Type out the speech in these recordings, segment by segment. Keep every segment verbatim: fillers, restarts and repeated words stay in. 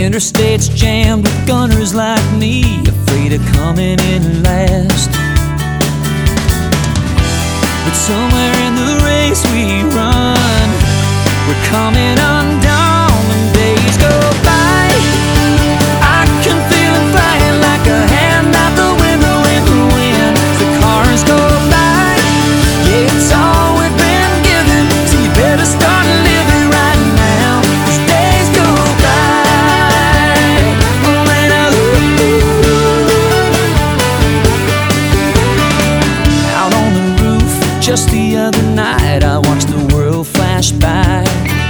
interstate's jammed with gunners like me, afraid of coming in last. But somewhere in the race we run, we're coming undone when days go by. I can feel them flying like a hand out the window in the wind. The cars go by, yeah, it's all we've been given, so you better start living right now, 'cause days go by. Oh, and I look out on the roof. Just the other night I watched the world flash by.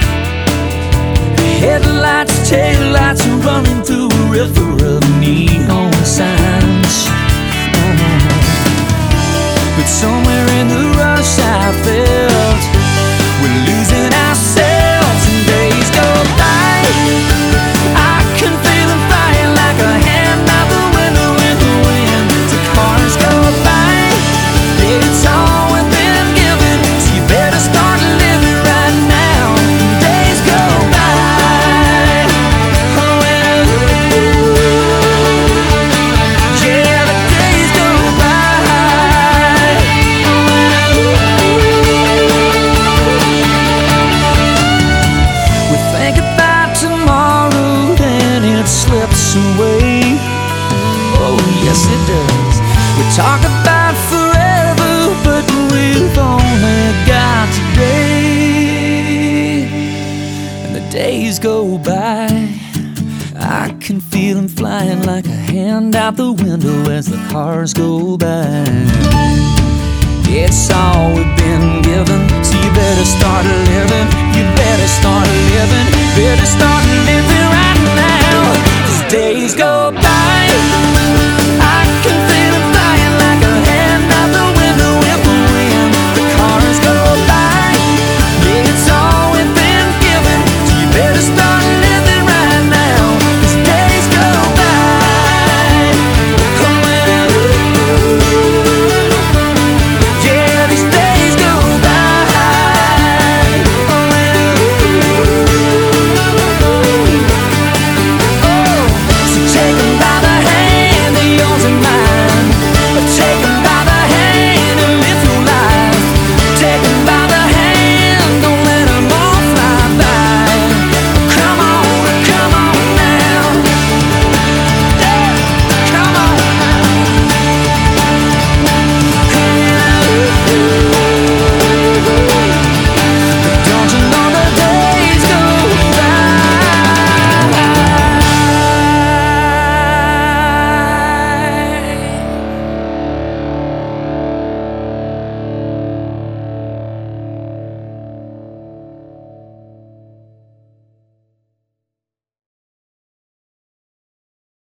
Headlights, taillights are running through a river of neon signs. Oh. But somewhere in the rush I felt we're losing ourselves and days go by. I can feel them flying like a hand out the window in the wind. The cars go by, yeah, it's all we've been given, so you better start living right now. Days go by. Away. Oh, yes it does. We talk about forever, but we've only got today. And the days go by, I can feel them flying like a hand out the window as the cars go by. It's all we've been given, so you better start living. You better start living. Better start